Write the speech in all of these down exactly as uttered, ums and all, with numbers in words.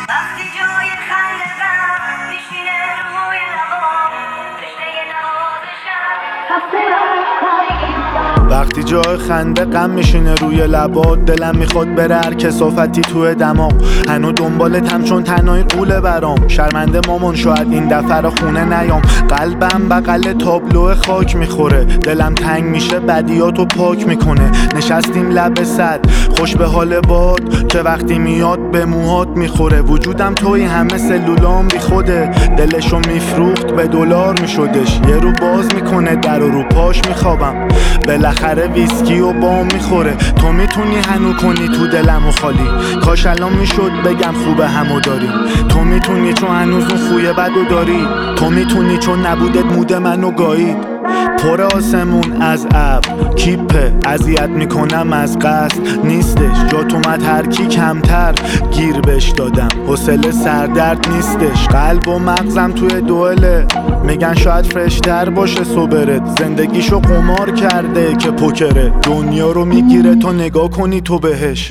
وقتی جای خنده غم میشینه روی لبام تشنه نوازشم وقتی جای خنده غم میشینه روی لبات، دلم میخواد بره هر کثافتی توی دماغ. هنو دنبالتم چون تنهایی قوله برام. شرمنده مامان شاید این دفعه رو خونه نیام. قلبم بغل تابلو خاک میخوره، دلم تنگ میشه بدیاتو پاک میکنه. نشستیم لب سد خوش به حال باد که وقتی میاد به موهات میخوره. وجودم توی همه سلولام بی خوده، دلشو میفروخت به دلار میشدش. یه رو باز میکنه در و رو پاش میخوابم، بالاخره ویسکی و بام میخوره. تو میتونی هنو کنی تو دلمو خالی، کاش الان میشد بگم خوبه همو داری. تو میتونی چون هنوز اون خوی بدو داری. تو میتونی چون نبودت مود منو گایید. پر آسمون از ابر کیپه، اذیت میکنم از قصد نیستش. جات اومد هر کی کمتر گیر بش دادم، حوصله سردرد نیستش. قلب و مغزم توی دوئله، میگن شاید فرشتر باشه صبرت. زندگیشو قمار کرده که پوکره، دنیا رو میگیره تا نگاه کنی تو بهش.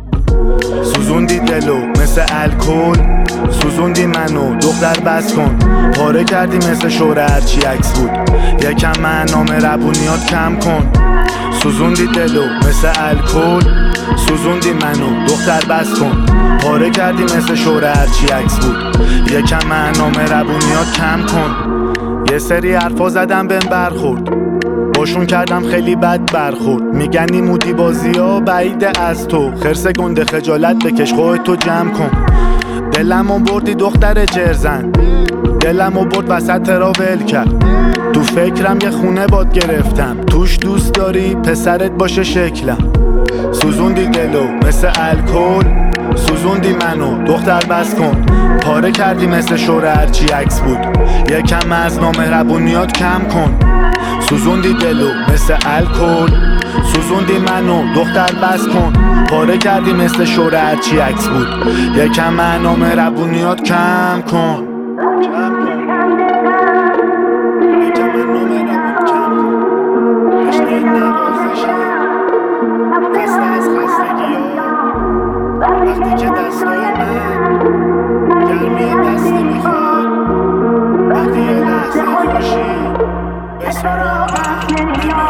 سوزوندی دلو مثل الکل، سوزوندی منو دختر بس کن. پاره کردی مثل شوره هرچی عکس بود، یکم معنام ربونیات کم کن. سوزوندی دلو مثل الکل، سوزوندی منو دختر بس کن. پاره کردی مثل شوره هرچی عکس بود، یکم معنام ربونیات کم کن. یه سری حرفا زدم بهم برخورد، باشون کردم خیلی بد برخورد. میگن این مودی بازی ها بعیده از تو، خرس گنده خجالت بکش خودتو جمع کن. دلمو بردی دختر جرزن، دلمو برد وسط را ول کرد. تو فکرم یه خونه باد گرفتم، توش دوست داری پسرت باشه شکلم. سوزوندی دلو مثل الکل، سوزوندی منو دختر بس کن. پاره کردی مثل شوره هرچی عکس بود، یکم از نامهربونیات کم کن. سوزوندی دلو مثل الکل، سوزوندی منو دختر بس کن. پاره کردی مثل شوره هرچی عکس بود، یکم از نامهربونیات کم کن. وقتی که دستای من گرمی دستی میخواد، وقتی یه لحظه خوشی به سراغم